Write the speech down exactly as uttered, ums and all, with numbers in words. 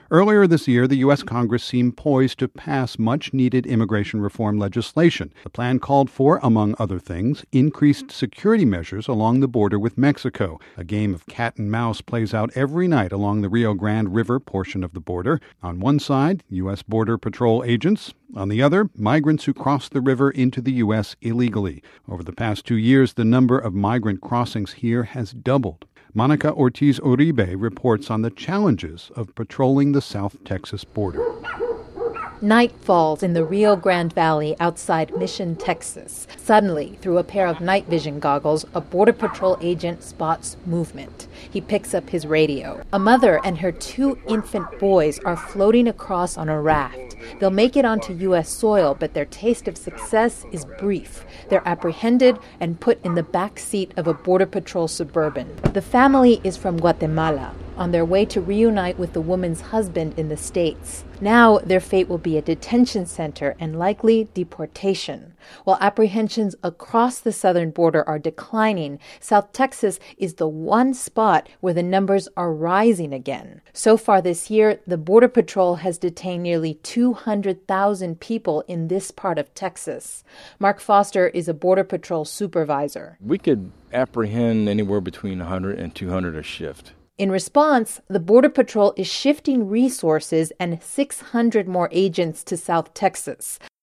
Earlier this year, the U S. Congress seemed poised to pass much-needed immigration reform legislation. The plan called for, among other things, increased security measures along the border with Mexico. A game of cat and mouse plays out every night along the Rio Grande River portion of the border. On one side, U S. Border Patrol agents. On the other, migrants who cross the river into the U S illegally. Over the past two years, the number of migrant crossings here has doubled. Monica Ortiz Uribe reports on the challenges of patrolling the South Texas border. Night falls in the Rio Grande Valley outside Mission, Texas. Suddenly, through a pair of night vision goggles, a Border Patrol agent spots movement. He picks up his radio. A mother and her two infant boys are floating across on a raft. They'll make it onto U S soil, but their taste of success is brief. They're apprehended and put in the back seat of a Border Patrol Suburban. The family is from Guatemala, on their way to reunite with the woman's husband in the States. Now their fate will be a detention center and likely deportation. While apprehensions across the southern border are declining, South Texas is the one spot where the numbers are rising again. So far this year, the Border Patrol has detained nearly two hundred thousand people in this part of Texas. Mark Foster is a Border Patrol supervisor. We could apprehend anywhere between one hundred and two hundred a shift. In response, the Border Patrol is shifting resources and six hundred more agents to South Texas.